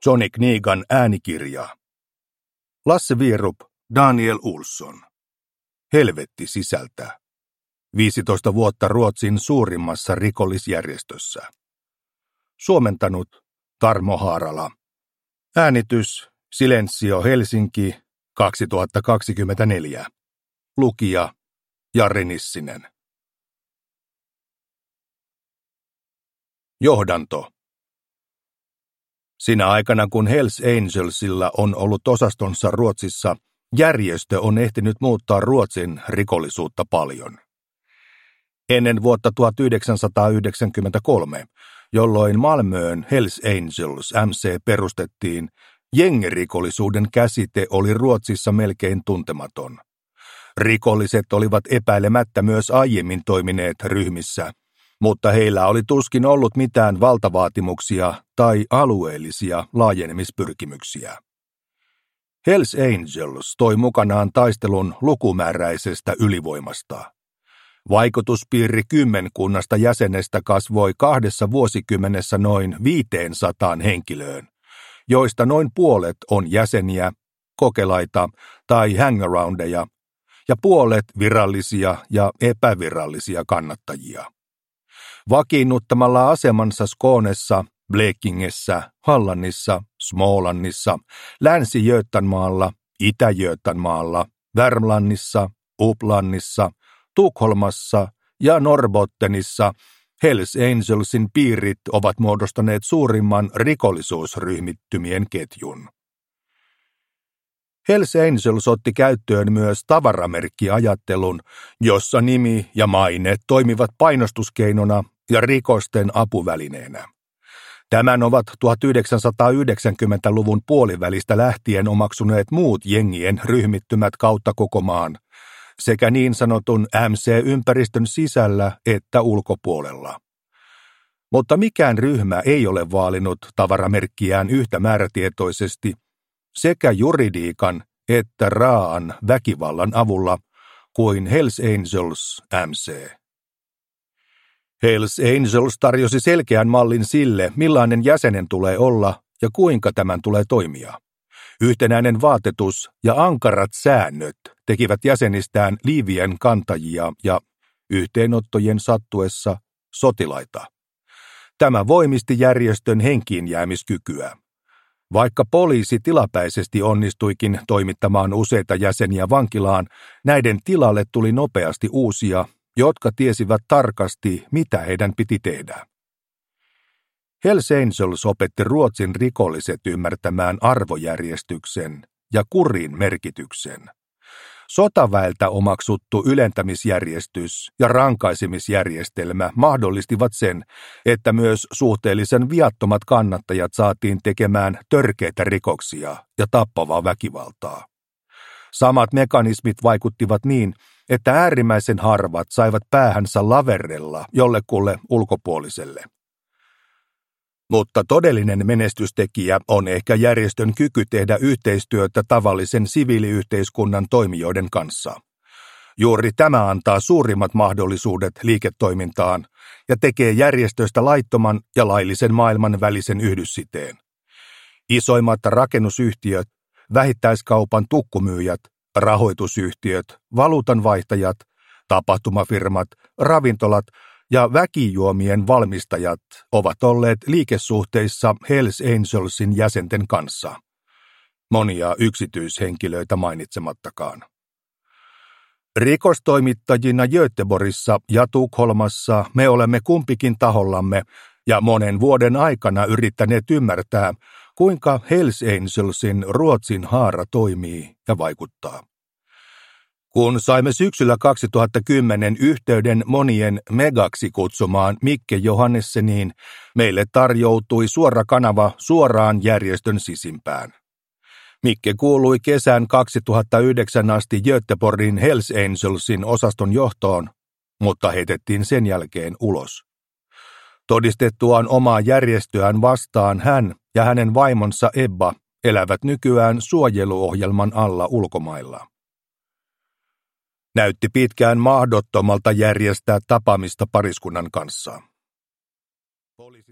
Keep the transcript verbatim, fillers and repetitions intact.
Johnny Knigan äänikirja. Lasse Wierup, Daniel Olsson. Helvetti sisältä. viisitoista vuotta Ruotsin suurimmassa rikollisjärjestössä. Suomentanut Tarmo Haarala. Äänitys Silensio Helsinki kaksituhattakaksikymmentäneljä. Lukija Jari Nissinen. Johdanto. Sinä aikana, kun Hells Angelsilla on ollut osastonsa Ruotsissa, järjestö on ehtinyt muuttaa Ruotsin rikollisuutta paljon. Ennen vuotta tuhatyhdeksänsataayhdeksänkymmentäkolme, jolloin Malmöön Hells Angels M C perustettiin, jengirikollisuuden käsite oli Ruotsissa melkein tuntematon. Rikolliset olivat epäilemättä myös aiemmin toimineet ryhmissä, mutta heillä oli tuskin ollut mitään valtavaatimuksia tai alueellisia laajenemispyrkimyksiä. Hells Angels toi mukanaan taistelun lukumääräisestä ylivoimasta. Vaikutuspiiri kymmenkunnasta jäsenestä kasvoi kahdessa vuosikymmenessä noin viiteensataan henkilöön, joista noin puolet on jäseniä, kokelaita tai hangaroundeja, ja puolet virallisia ja epävirallisia kannattajia. Vakiinnuttamalla asemansa Skånessa, Blekingessä, Hallannissa, Smålandissa, Länsi-Götanmaalla, Itä-Götanmaalla, Värmlannissa, Uplannissa, Tukholmassa ja Norrbottenissa Hells Angelsin piirit ovat muodostaneet suurimman rikollisuusryhmittymien ketjun. Hells Angels otti käyttöön myös tavaramerkkiajattelun, jossa nimi ja maine toimivat painostuskeinona ja rikosten apuvälineenä. Tämän ovat tuhatyhdeksänsataayhdeksänkymmentäluvun puolivälistä lähtien omaksuneet muut jengien ryhmittymät kautta koko maan, sekä niin sanotun M C-ympäristön sisällä että ulkopuolella. Mutta mikään ryhmä ei ole vaalinut tavaramerkkiään yhtä määrätietoisesti sekä juridiikan että raaan väkivallan avulla kuin Hells Angels M C. Hells Angels tarjosi selkeän mallin sille, millainen jäsenen tulee olla ja kuinka tämän tulee toimia. Yhtenäinen vaatetus ja ankarat säännöt tekivät jäsenistään liivien kantajia ja yhteenottojen sattuessa sotilaita. Tämä voimisti järjestön henkiinjäämiskykyä. Vaikka poliisi tilapäisesti onnistuikin toimittamaan useita jäseniä vankilaan, näiden tilalle tuli nopeasti uusia, jotka tiesivät tarkasti, mitä heidän piti tehdä. Hells Angels opetti Ruotsin rikolliset ymmärtämään arvojärjestyksen ja kurin merkityksen. Sotaväeltä omaksuttu ylentämisjärjestys ja rankaisemisjärjestelmä mahdollistivat sen, että myös suhteellisen viattomat kannattajat saatiin tekemään törkeitä rikoksia ja tappavaa väkivaltaa. Samat mekanismit vaikuttivat niin, että äärimmäisen harvat saivat päähänsä laverrella jollekulle ulkopuoliselle. Mutta todellinen menestystekijä on ehkä järjestön kyky tehdä yhteistyötä tavallisen siviiliyhteiskunnan toimijoiden kanssa. Juuri tämä antaa suurimmat mahdollisuudet liiketoimintaan ja tekee järjestöstä laittoman ja laillisen maailman välisen yhdyssiteen. Isoimmat rakennusyhtiöt, vähittäiskaupan tukkumyyjät, rahoitusyhtiöt, valuutanvaihtajat, tapahtumafirmat, ravintolat ja väkijuomien valmistajat ovat olleet liikesuhteissa Hells Angelsin jäsenten kanssa. Monia yksityishenkilöitä mainitsemattakaan. Rikostoimittajina Göteborgissa ja Tukholmassa me olemme kumpikin tahollamme ja monen vuoden aikana yrittäneet ymmärtää, kuinka Hells Angelsin Ruotsin haara toimii ja vaikuttaa. Kun saimme syksyllä kaksituhattakymmenen yhteyden monien megaksi kutsumaan Mikke Johannesseniin, meille tarjoutui suora kanava suoraan järjestön sisimpään. Mikke kuului kesän kaksituhattayhdeksän asti Göteborgin Hells Angelsin osaston johtoon, mutta heitettiin sen jälkeen ulos. Todistettuaan omaa järjestöään vastaan hän ja hänen vaimonsa Ebba elävät nykyään suojeluohjelman alla ulkomailla. Näytti pitkään mahdottomalta järjestää tapaamista pariskunnan kanssa. Poliisi